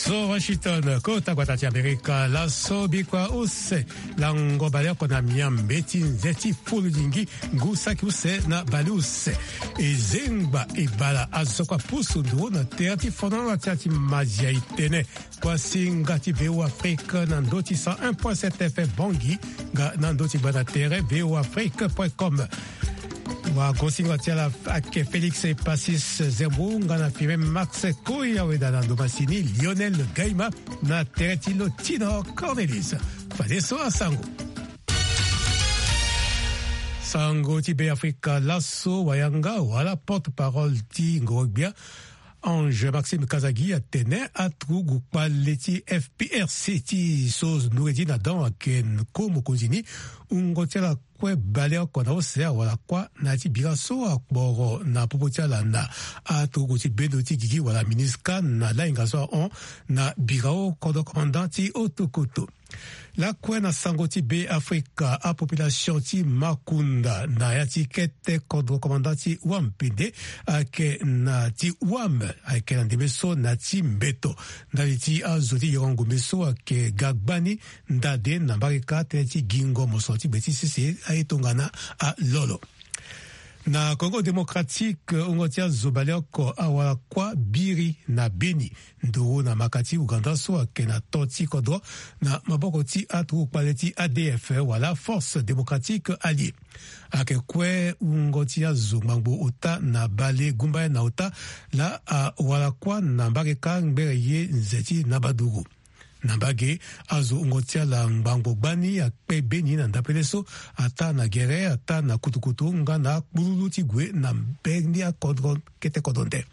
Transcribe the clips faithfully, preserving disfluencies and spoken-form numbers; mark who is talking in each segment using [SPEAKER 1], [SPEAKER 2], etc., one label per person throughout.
[SPEAKER 1] So Washington, kota kwa tati Amerika, la so bikwa use, la ngobale kona miambeti nzeti fulu jingi, ngusa ki use na bali use. E zengba e bala azo kwa pusu nduo na teati fonan la teati mazia itene. Kwa singati veo Afrika nandoti cent un point sept F M Bongi, ga nandoti bana tere veo afrika point com. Wa gosinga tiala ake Félix et Passis Zembou ngana firme Max Koya wedana domasini Lionel Gaima na teretilo Tino Cornelis Fadeso Sango Sango Tibé Africa Lasso Wayanga wala porte-parole ti Ngorobia Ange Maxime Kazagi a tene a trugu paleti F P R C ti sos nouredi na dan ken ko mokonzini ungotela kwe balea kona osea wala kwa na ti biraso akboro na popotiala na a trugu ti bendo ti gigi wala miniska na la ingaso on na birao kodo komandanti otokoto. La kwe na sango ti be Afrika a population ti Makunda na ya ti kete kodro komandanti wampinde ake na ti wam ake na demeso na ti mbeto ndali ti azoti yorongo meso ake gagbani ndade na barika te ti gingo mosoti beti sisi aitongana a lolo. Na Congo démocratique ungotia zobalioko awala kwa biri na beni ndoro na makati Uganda so ake na toti kodro na maboko ti atu paleti A D F wala force démocratique alliée ake kwe ungotia zumangbo uta na bale gumba na uta la uh, wala kwa na mbageka ngereye nzeti na badugu Nambage azo ungotia la mbango bani ya pe beni na ndapeleso ata na gere ata na kutukutu nga na bululu tigwe na mbeni ya kodron kete kodonde.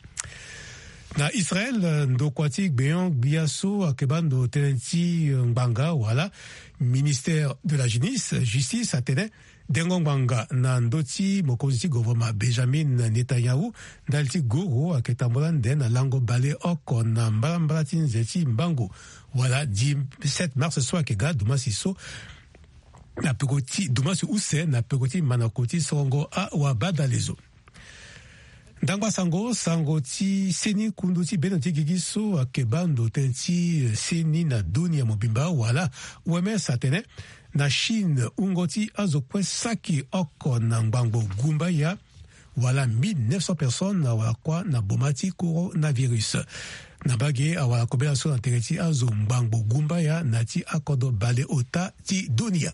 [SPEAKER 1] Na Israel ndokwati beyon biaso akebando tenenti mbanga wala ministère de la justice justice atene dengo mbanga na ndoti mokonzi gouvernement Benjamin Netanyahu dalti goro aketambola nde na lango bale oko na mbala nzeti mbango wala dix-sept mars soa kega dumasi so na pekoti dumasi use na pekoti manakoti songo a wabada lezo. Ndangwa sango sango ti seni kundu ti beno ti gigiso akebando tenti seni na dunia mobimba wala weme satene na Chine ungoti azokwe saki oko na ngbango gumba ya wala mille neuf cents personnes na wala kwa na bomati coronavirus. Na bage awala kobela so na tereti azo ngbango gumba ya na ti akodo bale ota ti dunia.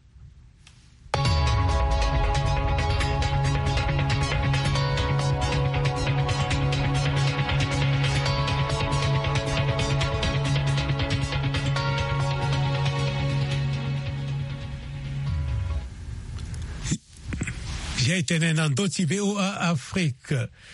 [SPEAKER 1] J'ai été dans d'autres V O A Afrique.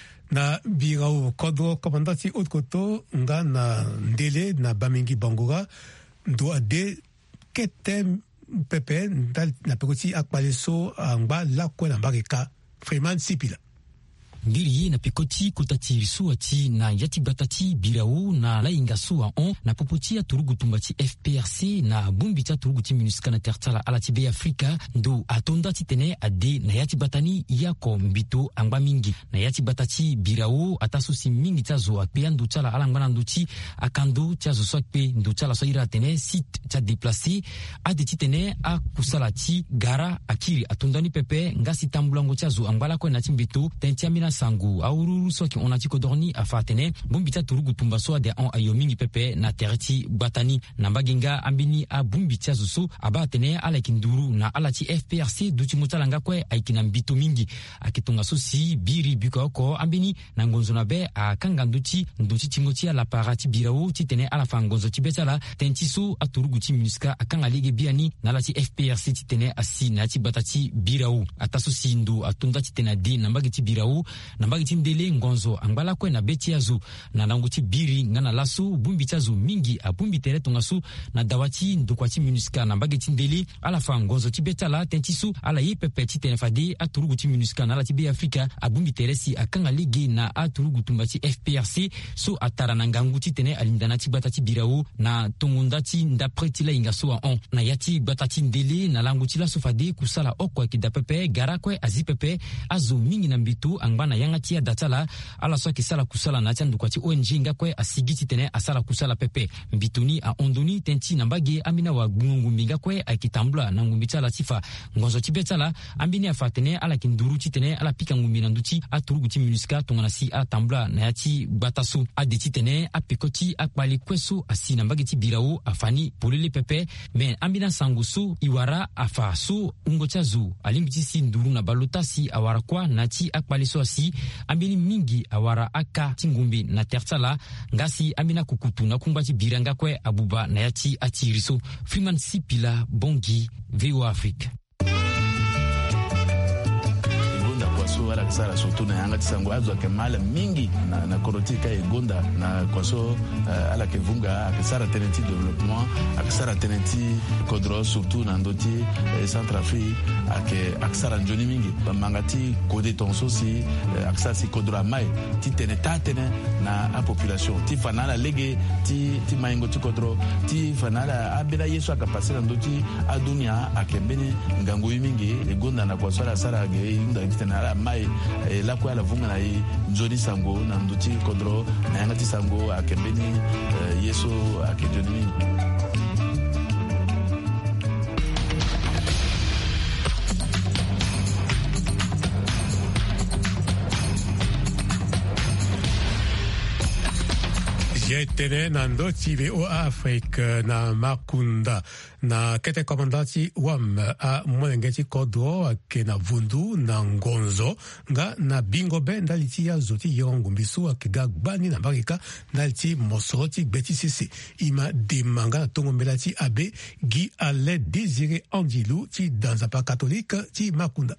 [SPEAKER 1] Na birao kodro komandati otkoto nga na ndele na bamingi bangora ndo ade kete pepe na pekoti akpaleso angba lakwe na barika Freeman Sipila.
[SPEAKER 2] Ngiri na pikoti kutati suati na yati batati birao na la ingasua on na popoti ya turugu tumbati F P R C na bumbita turugu ti minuska na tertala ala tibe Afrika ndo atonda titene ade na yati batani yako mbito angba mingi na yati batati birao atasusi mingi tazo akpe ndu tala ala ngana nduti akando tazo swakpe ndu tala so ira tene site ta déplacé ade titene a kusalati gara akiri atondani pepe ngasi tambulango tazo angala ko na timbito tentiamina sangu aururu soki onati kodorni afatene bumbita turugu tumba so de on ayomingi pepe na tereti batani na baginga ambini a bumbita zuso abatene ala kinduru na ala ti F P R C duti mutalanga kwe aikina mbito mingi akitunga so si biri biko ko ambini na ngonzo na be a kanga nduti nduti timoti ala parati birao titene ala fangonzo tibetala tentiso aturugu ti minuska akanga lege biani na ala ti F P R C titene asi na ti batati birao ataso sindu atunda titena di na mbagi ti birao na mbagi tindele ngonzo angbala kwe na beti yazu na nanguti biri ngana lasu bumbi tazu mingi a bumbi tere tongasu na dawati ndukwati minuska na mbagi tindele ala fa ngonzo tibetala tentisu ala yepepe titenefade a turugu ti minuska na la tibe Afrika a bumbi tere si akanga lege na a turugu tumbati F P R C so atara na ngangu titene alindana ti batati birao na tongundati ndapreti la ingaso a on na yati batati ndele na languti la sofade kusala okwa kidapepe gara kwe azipepe azo mingi na mbitu angbana na yanga tia datala ala so kisala kusala na tia ndukwati O N G ngakwe asigiti tene asala kusala pepe mbituni a ondoni tenti na mbage amina wa ngumbi ngakwe akitambula na ngumbi tala tifa ngonzo tibetala ambini afatene ala kinduru titene ala pika ngumbi na nduti aturugu ti minuska tongana si ala tambula na yati bataso adeti tene apekoti akpali kweso asi na mbage ti birao afani polele pepe men ambina sangusu iwara afaso ungochazu alimbiti si nduru na balota si awara kwa nati akpali so asi ambini mingi awara aka tingumbi na tertala ngasi amina kukutu na kumbati biranga kwe abuba na yati atiriso Freeman Sipila Bongi V O Afrique.
[SPEAKER 3] So ala kisara surtout na yanga tisango azo ke mala mingi na, na korotika egonda na kwaso uh, ala ke vunga akisara tenenti développement akisara tenenti kodro surtout na ndoti eh, Centrafrique ake akisara njoni mingi mangati kode tonso si eh, akisara si kodro mai ti tene tatene na a population ti fanala lege ti ti maingo ti kodro ti fanala abela yeso akapasira ndoti adunia akembeni ngango mingi egonda na kwaso ala sara ge inda kitena mai eh, la kwa la vunga na i njoni sango na nduti kodro na yanga ti sango akembeni eh, yeso akejoni.
[SPEAKER 1] Tene na ndoti V O Afrique na Makunda na kete komandati wam a mwenengeti kodro ke na vundu na ngonzo nga na bingo be ndaliti ya zoti yongo mbisu akiga gbani na marika ndaliti mosoroti beti sisi ima demanga na tongo mbelati abe Guy Alain Désiré Andilou ti danzapa catholique ti Makunda.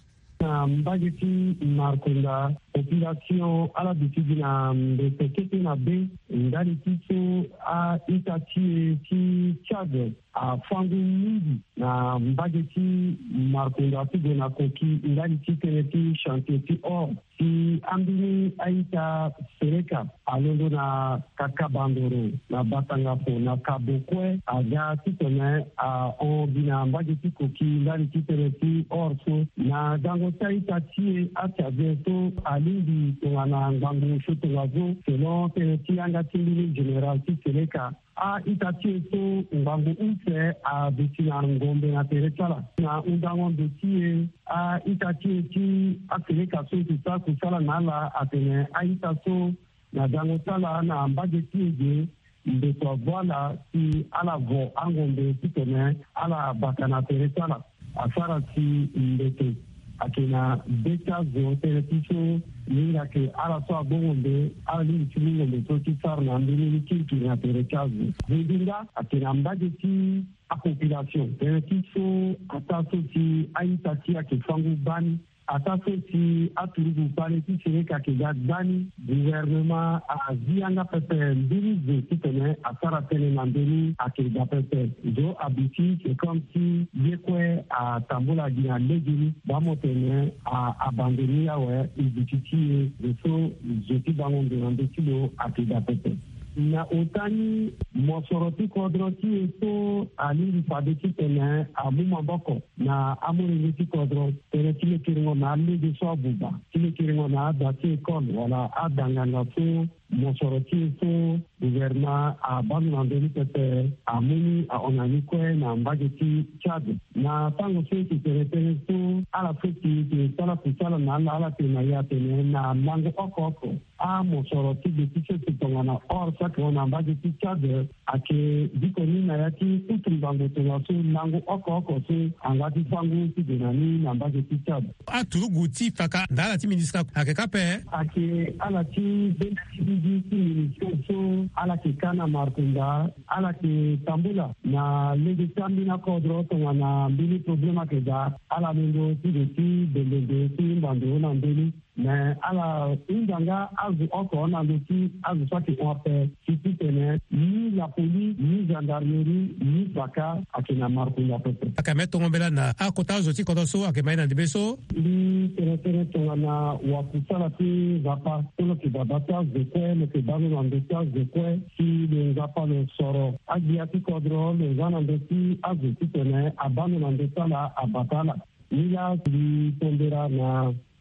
[SPEAKER 4] Na mbageti Makunda population ala bitigi na mbekete na be ndali tiso a itati ti Tchad a fangu mingi na mbageti Makunda tigo na koki ndali ti teneti chantier ti or ti ambini aita sereka alondo na kakabandoro na batangafo na kabokwe aga titone a obina mbageti koki ndali ti teneti or so na dango taita ti achazeto alindi tongana ngangu shotongazo selon teneti anga tindini general ti sereka a itati so ngangu ufe a betina ngombe na teretala na undango betie a itati ti a sereka so ti sa kusala nala atene a itaso na dango sala na mbageti ege mbeto voila ti ala vo angombe titone ala bakana teretala asara ti mbeto akina beta zo teretiso ninga ke ala so abongombe ala ni chingombe to tisar na mbini kinki na teretazo zindinga akina mbade ti a population teretiso ataso ti aitati ake fangu bani ataso ti aturugu bani ti sereka ke gadani gouvernement a zianga pepe mbini zo titene asara tene na mbini ake da pepe jo abiti c'est comme si yekwe a tambula gina legini bamo tene a abandoni ya we ibititi reso jeti bango ndonande tilo ake da pepe na otani mosoroti kodroti eso ali fadeti tene amuma boko na amuri ti kodro tere tile kiringo na ali de so buba tile kiringo na dati kon wala adanga na so mosoroti eso gouvernement a banu andeli pepe amuni a onani kwe na mbageti Tchad na tango feti tere tere so ala feti te tala kusala na ala ala te na ya tene na mango oko oko a mosoroti de tiche tongana or sa kona mbageti Tchad ake dikoni na yati utumbango tonga so mango oko oko so angati fangu ti denani na mbageti Tchad
[SPEAKER 1] a turugu ti faka ndala ti ministra ake kape
[SPEAKER 4] ake ala ti benti ti ministra so ala ke kana Makunda ala ke tambula na lege tambi na kodro tonga na mbili problema ke da ala mendo ti de ti belende ti mbando na mbili mais ala indanga azu oko na loti azu saki ope titi tene ni la police ni gendarmerie ni baka akina Makunda pepe
[SPEAKER 1] akame tongombela na akota zoti kodoso akema ina ndibeso
[SPEAKER 4] ni tere tere tonga na wakusala ti zapa tolo ki babata zekwe le ke bano na ndeta zekwe si le zapa le soro agia ti kodro le zana ndeti azu ti tene abano na ndeta la abatala ni la li tombera na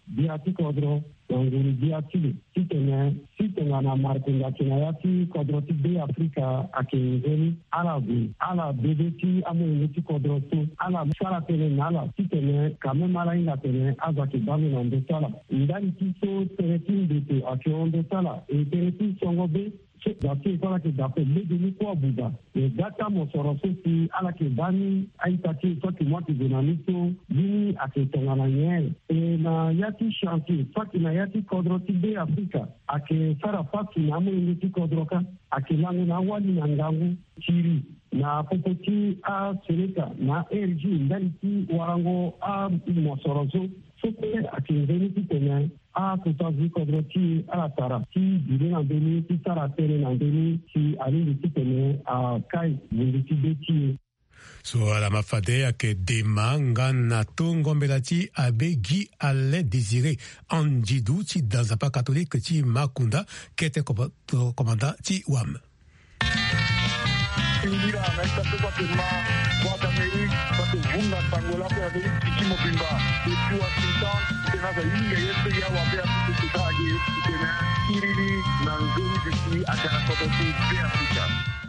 [SPEAKER 4] biati kodro nguri biati titene titene na markenga kinayati kodro ti be Afrika akengeni ala bi ala bebeti amu ti kodro tu ala sala tene nala titene kame mala inga tene azaki bami na ndesala ndani tiso tene tindete akyo ndesala e tene tiso ngobe dati fala ke dape lede ni kwa buda e data mo soro sosi ala ke bani aitati toki mwati zinamiso bini ake tongana nye e na yati shanti faki na yati kodro ti be Afrika ake sara faki na amu ingi ti kodro ka ake langu na wali na ngangu chiri na popoti a seleka na R G ndani ti warango a mo soro so soke ake ngeni ti tene a kutazi kodroti ala tara ti dire na beni ti tara tere na beni ti ali ti tene a kai wundi ti beti
[SPEAKER 1] so ala mafade ake dema ngana tongombela ti abe Guy Alain Désiré Andjidou ti danzapa catholique ti Makunda kete commandant ti W A M.
[SPEAKER 5] Indira naita tuba pima kwa Amerika patu vunga tangola kwa Amerika kimo pimba itu Washington tena za inge yetu ya wapea tututaji tena iriri na ngumi ziki akana kototu be Afrika.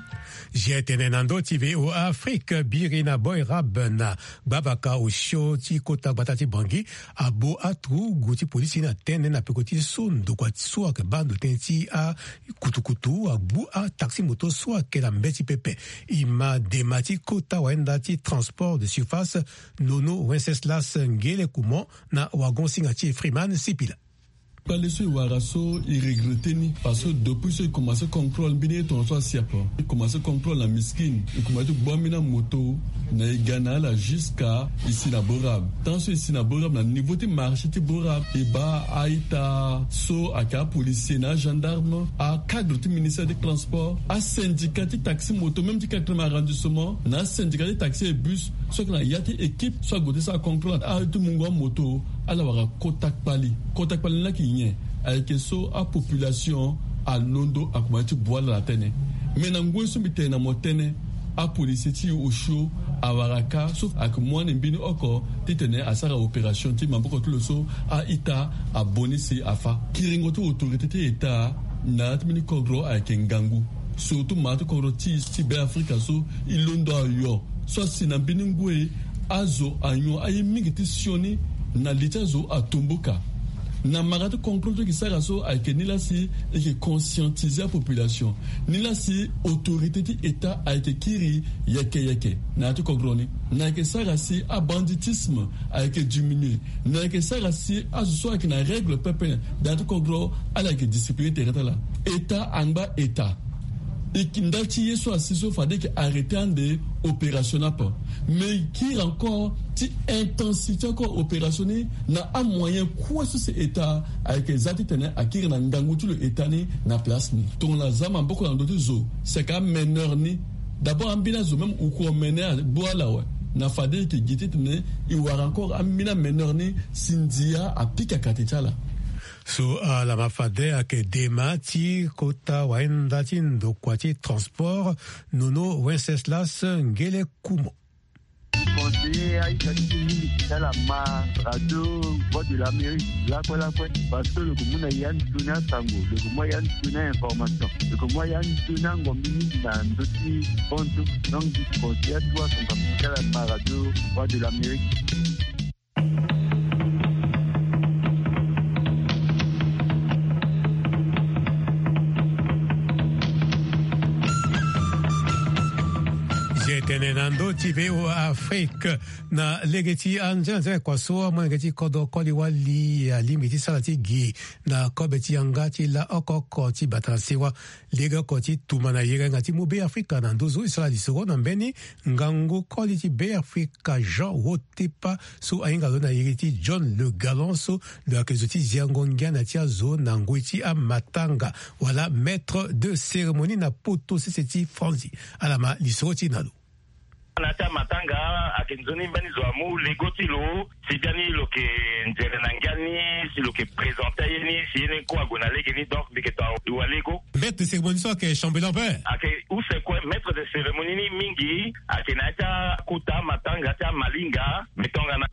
[SPEAKER 1] Jetene nando ti V O A Afrique birina boy rab na babaka o show ti kota batati bangi abo atru guti polisi na tene na pekoti sondo kwa tsua ke bando tenti a kutukutu abu a taxi moto soit ke la mbeti pepe ima demati kota wenda ti transport de surface nono Wenceslas ngele kumo na wagon singati Freeman Sipila.
[SPEAKER 6] Quand les sous waraso ils regrettaient ni parce que depuis ce commencé contrôle bini ton soit siapa il commencé contrôle la miskin il commencé bomina moto na Ghana là jusqu'à ici na Borab tant ce ici na Borab na niveau de marché de Borab et ba aita so aka policier na gendarme à cadre du ministère des transports à syndicat de taxi moto même du quatre arrondissement na syndicat de taxi et bus soit que la yati équipe soit goûter ça contrôle à tout mon moto ala wara kotak pali kotak pali na ki nye avec so a population a londo a kumati boile la tene mais na ngwe so bitene na motene a police ti o show a waraka sauf ak moi mbini oko titene a sara opération ti mamboko tout le so a ita a bonisi afa kiringo to autorité ti eta na tmini kogro a kengangu surtout matu kogro ti ti be Afrika so ilondo yo so sinambini ngwe azo anyo ayi mingiti sioni na litazo a Tomboka na marate conclure qui sert à so avec ni là si et qui conscientiser la population ni là si autorité de état a été kiri yeke yeke na to kogroni na que ça si a banditisme a été diminué na que ça si a so avec na règle peuple dans to kogro à la discipline territoriale là état anga état et qui ndati yeso asiso fade que arrêter en de opérationnel pas mais qui encore ti intensité encore opérationnel na a moyen quoi sur cet état avec les atitene akiri na ngangu tout le état ni na place ni ton la zama beaucoup dans d'autres zo c'est quand meneur ni d'abord ambina zo même ou ko mener boala ouais na fade que giti tene il war encore ambina meneur ni sindia a pika katitala.
[SPEAKER 1] So a la mafade ake dema ti kota waenda ti ndokwa ti transport nono Wenceslas ngele kumo.
[SPEAKER 5] Conseiller a été à la radio Voix de l'Amérique, là quoi là quoi, parce que le commun a yann tuna tango, le commun yann tuna information, le commun yann tuna ngomini dans d'autres comptes, donc du conseiller à toi son capital à la radio Voix de l'Amérique.
[SPEAKER 1] Tenenando ti V O A Afrique na legeti anja nze kwa so mo legeti kodo koli wali alimiti salati gi na kobeti anga ti la okoko ti batansewa lega ko ti tumana yega ngati mo be Africa na ndozo isala di soro na mbeni ngango koli ti be Africa Jean Wotepa so ainga na yegeti John Le Galonso de la kezoti ziangongia na ti azo na ngwiti a matanga wala maître de cérémonie na poto seseti Franzi alama lisoro ti nalo
[SPEAKER 7] nata matanga akinzoni mbani zwamu legoti lo sijani lo ke nzere nangani si lo ke présenter yeni si yeni ko agona legeni donc biketa wa lego
[SPEAKER 1] maître de cérémonie so ke chambellan père
[SPEAKER 7] ake ou c'est quoi maître de cérémonie ni mingi akinata kuta matanga ta malinga metonga na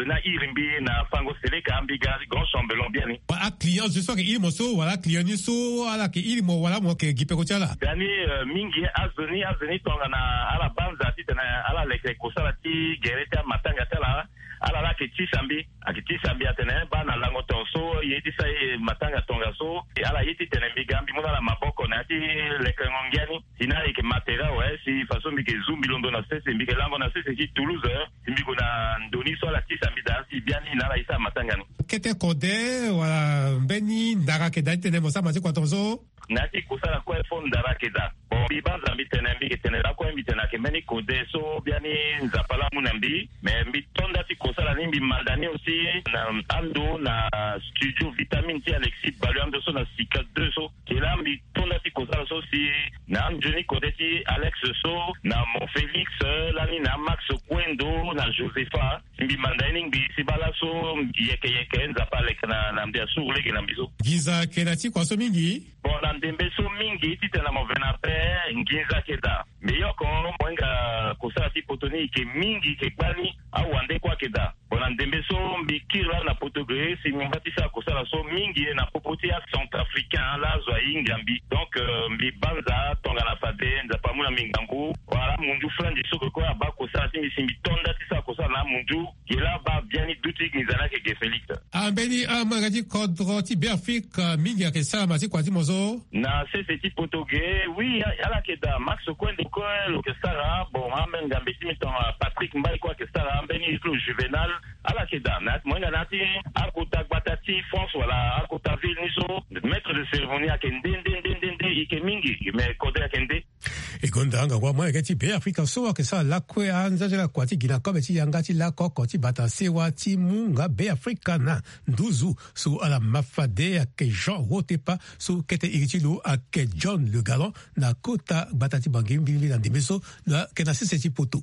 [SPEAKER 7] azona irimbi na fango seleka ambiga grand chambelon biani
[SPEAKER 1] a client je sais que il moso wala client ni so ala ke il mo wala mo ke gipe ko chala
[SPEAKER 7] biani mingi azoni azoni tonga na ala banza titana ala leke kosala ti gereta matanga tala ala la ke tisambi akitisambi atene bana lango tonso yeti sai matanga tonga so ala yeti tene migambi mona la maboko na ti leke ngongiani sina ke matera ouais si façon mi ke zumbi londo na sese mi ke lango na sese ki Toulouse mi ko na ndoni so la tisambi da si biani na la isa matanga ni
[SPEAKER 1] kete kode wala beni ndara ke date ne mosa mazi kwa tonso
[SPEAKER 7] nati kusala kwa fond ndara ke da bon bi banza mi tene mi ke tene la kwa mi tene ke meni kode so biani nzapala munambi me mi tonda ti kusala ni mi mandani aussi na ando na studio vitamine ti Alexis Balu ando so na sika deux so ke la mi tonda ti kusala so si na Johnny kode ti Alex so na mon Félix la ni na Max Kwendo na Josepha mi mandani bi sibala so yeke yeke nzapala na na mbia surle ke na biso
[SPEAKER 1] giza kenati kwa so mingi
[SPEAKER 7] bon na ndembe so mingi ti tena mo venape ngiza keda me yoko mwenga kusala ti potoni ke mingi ke kwani au ande kwa keda bon na ndembe so mbikira na potogre si mbatisa kusala so mingi na popoti ya centrafricain la zwa ingambi donc mbi banza tonga na fade nzapa muna mingangu wala mundu frandi so ko aba kusala ti misimbi tonda ti sa kusala na mundu kila ba biani duti ngizana ke ge Felix
[SPEAKER 1] ambeni amagati kodro ti Afrique mingi ke sa mati kwa ti mozo
[SPEAKER 7] na sese ti potogre oui ala keda Max Kwende ko lo ke sara bon amenga mbeti mitonga Patrick Mbai kwa ke sara ambeni lo Juvenal ala keda na mwenga nati akota batati France wala akota ville niso maître de cérémonie akende ndende ndende ike mingi me kode akende
[SPEAKER 1] ekondanga kwa mwa kati be Africa so ke sa la kwe anza la kwa ti gina ko beti yanga ti la koko ti bata sewa ti munga be Africa na nduzu so ala mafade ake Jean Wotepa so kete iritilu ake John Le Galon na kota batati bangimbi na ndemeso na kena sese ti poto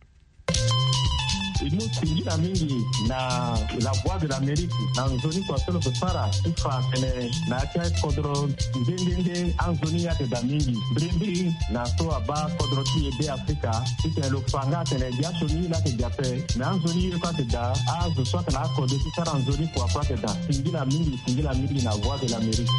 [SPEAKER 4] nous singira mingi na la voix de l'Amérique na nzoni kwa solo kusara ifa kene na cha kodro ndende anzoni ya da mingi brimbi na so aba kodro ti be Africa ite lo fanga tene dia soni la ke jape na anzoni kwa te da azu so kana ko de sara anzoni kwa kwa te da singira mingi singira mingi na voix de l'Amérique.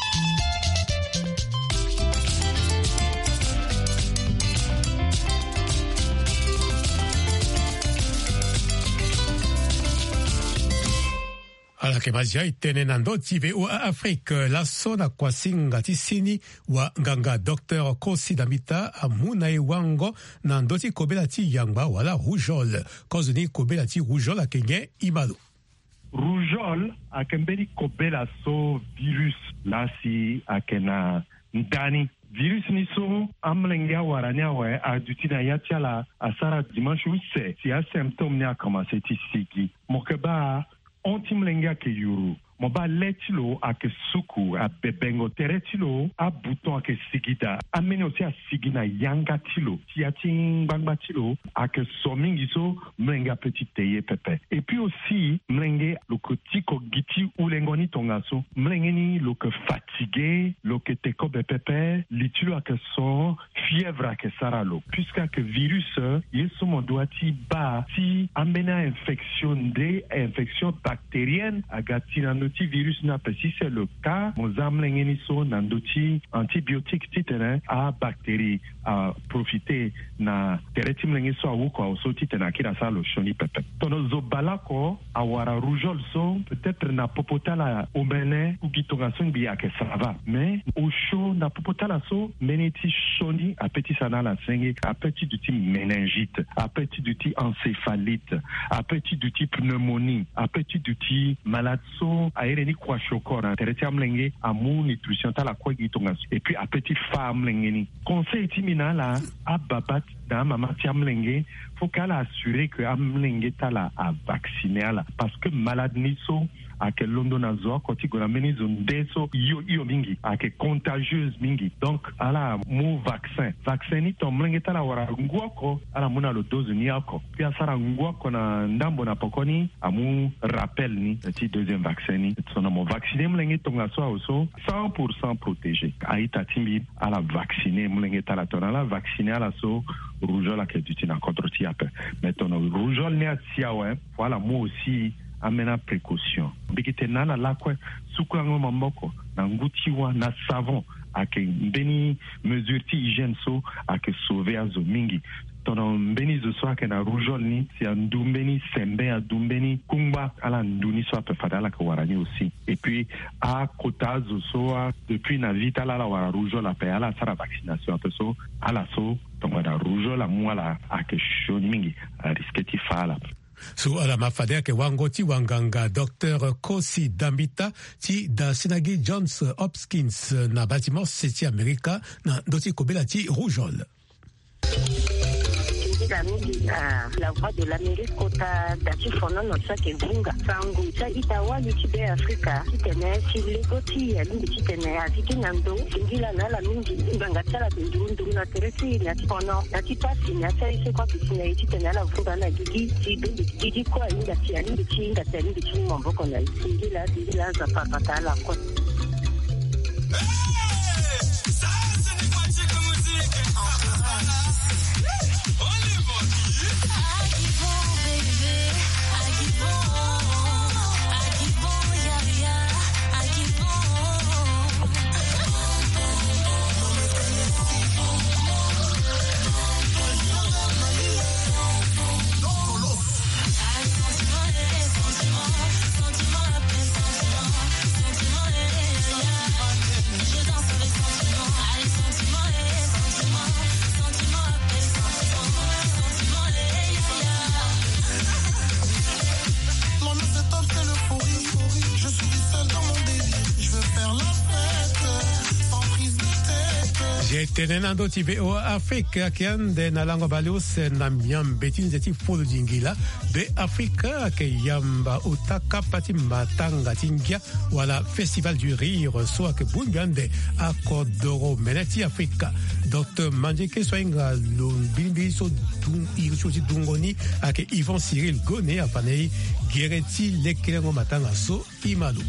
[SPEAKER 1] ala ke mazia itene na ndoti V O A Afrique la sona kwa singa tisini wa nganga Docteur Kosi Damita amuna e wango na ndoti kobela ti yangba wala rougeole kozuni kobela ti rougeole akenge imalo
[SPEAKER 8] rougeole akembeli kobela so virus lasi akena ndani virus ni so amlenga warania wa adutina yatiala asara dimanche huit si a symptôme ni a commencé ti sigi mokeba ontimlenga ke yuru moba letilo ake suku a bebengo teretilo a bouton ake sigida amene aussi a sigina yanga tilo tiating bangba tilo ake somingi so mlenga petit teye pepe et puis aussi mlenge lo kotiko giti ulengoni tongaso mlengeni lo ke fatigué lo ke teko bepepe litilo ake son fièvre ake saralo puisque que virus yeso mondoati ba ti amena infection de infection bactérienne agatina ti virus na si c'est le cas mozamlengeni so nandoti antibiotique titene a bactérie a profiter na tereti mlenge so awuko so titena kira sa lo shoni pepe tono zobalako awara rougeole so peut-être na popotala omene ou gitongason biya ke ça va mais au chaud na popotala so meneti shoni a petit sana la senge a petit du type méningite a petit du type encéphalite a petit du type pneumonie a petit du type malade so aéreni kwa shokora tereti amlenge amu nutrition tala kwa gitonga et puis a petit femme lengeni conseil timina la ababat da mama ti amlenge faut qu'elle assurer que amlenge tala a vacciné la parce que malade ni so ake londo na zoa koti gona meni zonde so iyo iyo mingi ake contagieuse mingi. Donc ala mu vaccin vaccin ni to mlenge tala wara nguoko ala muna lo dose ni ako pia sara nguoko na ndambo na pokoni amu rappel ni ti deuxième vaccin ni sona mo vacciner mlenge tonga so also cent pour cent protégé aita timbi ala vacciner mlenge tala tona la vacciner ala so rougeole ake dutina contre ti ape maintenant rougeole ne atia ouais voilà moi aussi amena précaution bikite nana lakwe sukuango mamboko na ngutiwa na savon ake mbeni mesure ti hygiène so ake sauver azo mingi tono mbeni zo so ake na rougeole ni si andumbeni sembe adumbeni kumba ala nduni so ape fadala ka warani aussi et puis a kota zo so depuis na vita la la wara rougeole ape ala sara vaccination ape so ala so tonga da rougeole mwala ake shoni mingi risque ti fala.
[SPEAKER 1] Su ala mafade ke wango ti wanganga docteur Kosi Dambita ti da Sinagi Johns Hopkins na Baltimore City America na doti kobela ti rougeole.
[SPEAKER 9] La la voix de l'Amérique kota dati fono no sake vunga sangu cha itawa YouTube Africa kitene chilekoti ya lingi kitene aziki nando ngila na la mingi mbanga tala ndundu na teresi na fono na tipasi na tsaise kwa kitene kitene la vunga na gigi tibi gigi kwa inga tia lingi chinga tia lingi chinga mboko na ngila ngila za papa la kwa.
[SPEAKER 1] Tenenando T V O Africa kiande na lango balus na miam betin zeti folo jingila be Africa ke yamba utaka pati matanga tingia wala festival du rire so ke bungande akodoro meneti Africa docteur Manjeke soinga lo bimbi so dung irso ti dungoni ake Yvon Cyril Gone apanei gereti lekelengo matanga so imalu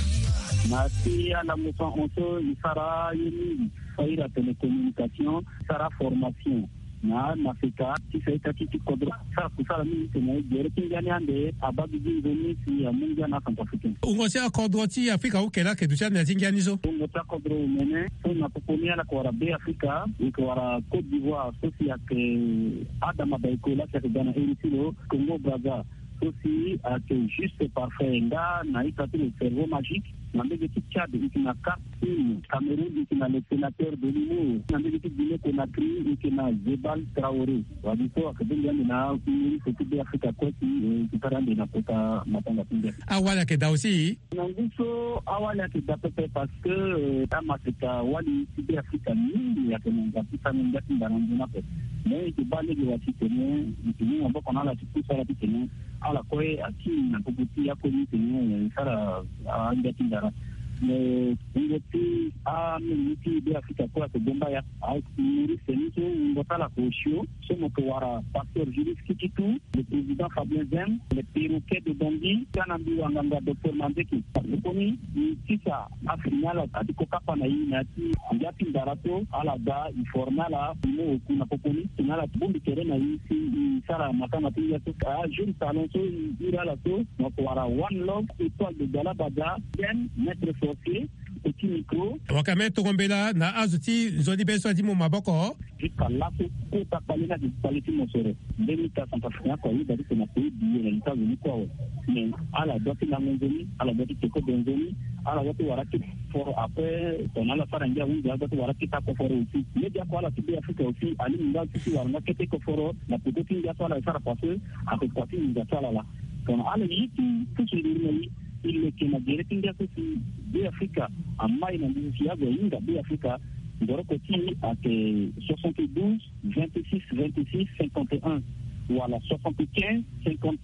[SPEAKER 4] Merci à la motion onto isara yini faira télécommunication sara formation na nafika tisaita titi kodra sa kusala mimi tena gereti ngani ande ababi ngoni si ya munga na Central African
[SPEAKER 1] ungosi akodro ti Afrika ukela ke ducha na tingani zo
[SPEAKER 4] ungosi akodro mene so na poponia la kwa be Afrika iko wara Côte d'Ivoire sosia ke Adama Baikola sa Ghana Eritilo Congo Braza aussi que juste parfait là na ikati le cerveau magique na mbele ki Tchad ikina Cameroun Cameroun ikina le sénateur de l'Imo na mbele ki Guinée Conakry ikina Zebal Traoré wadito akabili na ni sekibi Afrika koti kitarande na kota matanga pinga
[SPEAKER 1] awala ke dausi
[SPEAKER 4] na nguso awala ke dapepe parce que kama sika wali sibi Afrika ni ya kenga pita ni ngati ndana pe mais ke bale ke watitene ni ambako na la tikusa la titene ala koe aki na kubuti yako ni tene sara angati ndara mais ngoti a miniti de Afrika kwa te bomba ya ai ni senito ngotala koshio somo ko wara pasteur Julius Kikitu le président Fabien Zem le perroquet de Bangui kana mbi wanganga docteur Mandeki koni tisa afriala atiko kapa na hii na ti ngati ndarato ala da informala mo kuna poponi tinala bombi terena hii si sara makana tinga to a jeune salon so irala to ko wara one love étoile de Galabada den maître sorcier petit micro
[SPEAKER 1] wakame tokombela na azuti zodi beso di mo maboko
[SPEAKER 4] jusqu'à là ko ta palina de paliti mo sore ndeni ta Central Africa ko yi dadi na pays bi na États-Unis ko mais ala doti na ngoni ala doti ko benzoni ala doti waraki for après on ala faranga wi doti waraki ta ko for aussi media ko ala tibi Africa aussi ali nda tisi warna kete ko foro na petit ndia so ala sara passer après parti ndia sala la donc ala yiti tuki ni il que na gereti ndia si bi Africa amma ina ndisi yago inga bi Africa ndoroko ti ake soixante-douze vingt-six vingt-six cinquante et un voilà soixante-quinze cinquante-quatre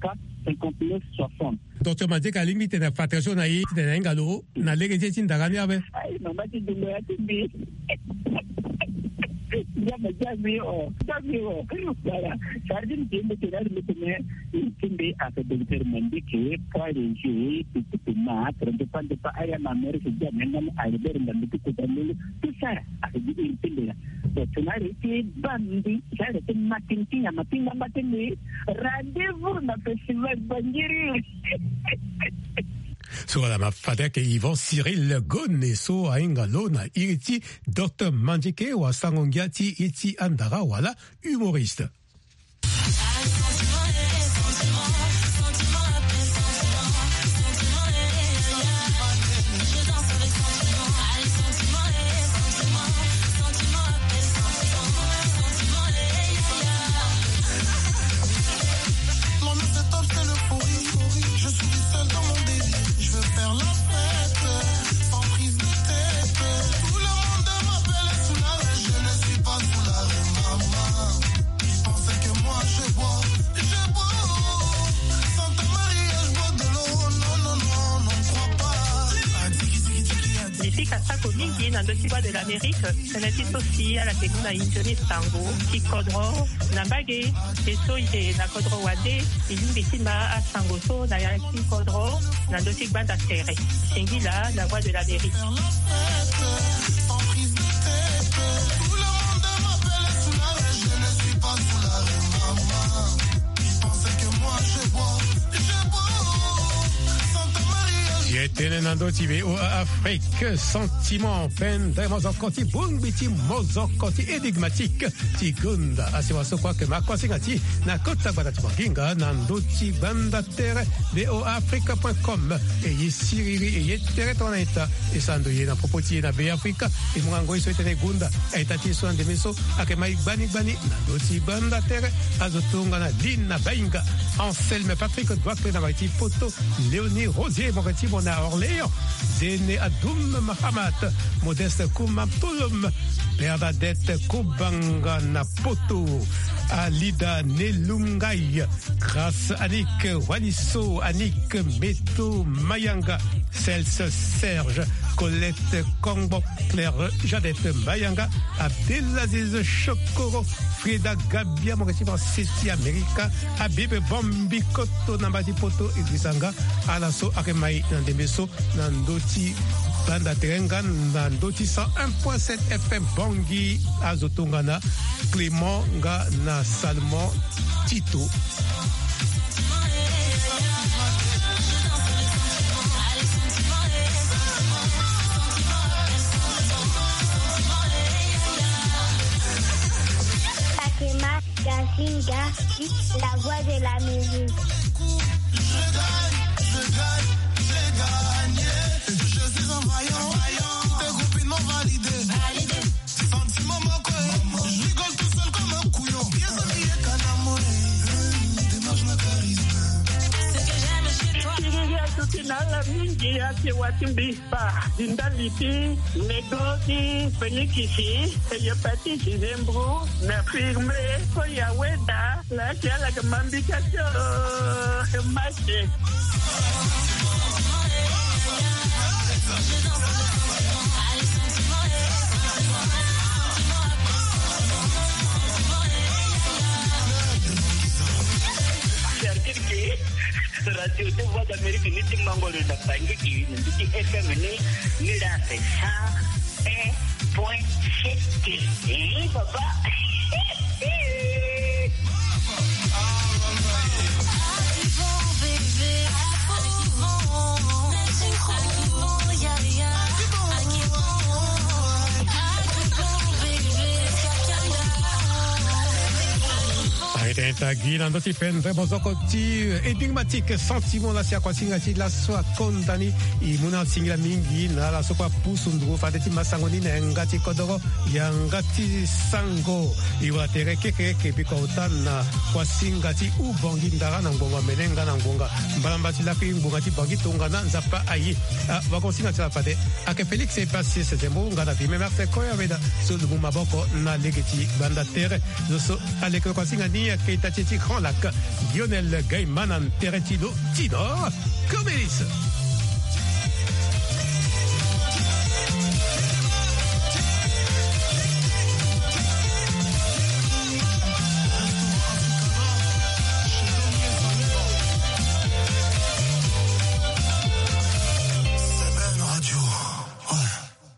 [SPEAKER 10] cinquante-neuf soixante.
[SPEAKER 1] Docteur Mandje Kalingi tena fatration na yi tena ngalo na legeje tindagani abe.
[SPEAKER 10] Ai mama tidungo ya timbi. Jama jami o, jami o. Voilà. Sardine timbe tena metene timbe aka docteur Mandje ke pare je tout ma trente pas de pas aya na mère se jama ngam Albert Mandje ko tamule tout ça aka di timbe. Tunari ti bandi jale te matintina matinga matini rendez-vous na festival Banjiri.
[SPEAKER 1] Sur la mafada ke Yvan Cyril Goneso aingalo na iriti docteur Mandje ke wa sangongiati iti andara wala humoriste.
[SPEAKER 11] Nandosiba de l'Amérique, c'est aussi à la Teguna Indioni Tango, qui codro, Nambage, et soide, na codro wade, et l'imbitima à Sangoso, na yaki codro, Nandosik Banda Terre. Singila, la voix de l'Amérique.
[SPEAKER 1] Tenendo tibe o Afrique sentiment peine demos okoti bungbiti mozokoti énigmatique tigunda asiwa sokwa ke makwasingati na kota badati banginga nando tibanda terre de o africa point com e yisiriri e yetere toneta e sando yena propoti na be africa e mwango iso tene gunda e tati so ande miso ake mai bani bani nando tibanda terre azotunga na lina bainga Anselme Patrick Douakle na maiti poto Léonie Rosier mokati mona Orléans, Zéné Adoum Mahamat, Modeste Koumaptolum, Bernadette Kobanga Napoto, Alida Nelungay, Grâce Annick Wanisso, Annick Meto Mayanga, Celse Serge, Colette Kongbo, Claire Jadette Mayanga, Abdelaziz Chokoro, Frida Gabia, Mokatima Seti America, Habib Bombi Koto Nambati Poto Idrisanga, Alaso Akemai Nandemeso, Nandoti Banda Terenga, Nandoti cent un virgule sept F M Bongi, Azotongana, Clément Nga Salmon Tito.
[SPEAKER 12] Fakema Gazinga, la voix de la musique.
[SPEAKER 13] Je gagne, je gagne, j'ai gagné. Je suis un vaillant, tes copines m'ont validé. Validé. Sentiment ma cohérence. Je rigole tout seul comme un couillon. Bien habillé canamoré. Démarche ma charisme. Ce que j'aime chez toi.
[SPEAKER 11] Tutinala mingi ati watimbipa dindaliti negoti penikisi eyapati zembro na firme koya weda la kiala kamambika cho mache. Radio de Voix d'Amérique ni timangolo na pangiki ni F M ni ni la pesa un point sept. Eh papa.
[SPEAKER 1] Tagi nando ti pendre mozokoti énigmatique sentiment la sia kwasingati la swa kondani I muna singila mingi na la sokwa pusundru fateti masangoni na ngati kodoro ya ngati sango iwa tere keke kebi kautan na kwasingati u bongi ndara na ngonga menenga na ngonga mbalambati la pi ngonga ti bongi tonga na nzapa ayi wa konsingati la fate ake Félix est passé c'était mo ngana bi me merci ko ya veda so lu maboko na legeti banda tere so ale ko kwasingani Keita Titi Grand Lac, Lionel Gaiman, Teretino, Tinor, Comélis.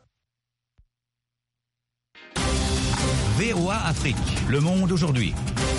[SPEAKER 14] V O A Afrique, le monde aujourd'hui.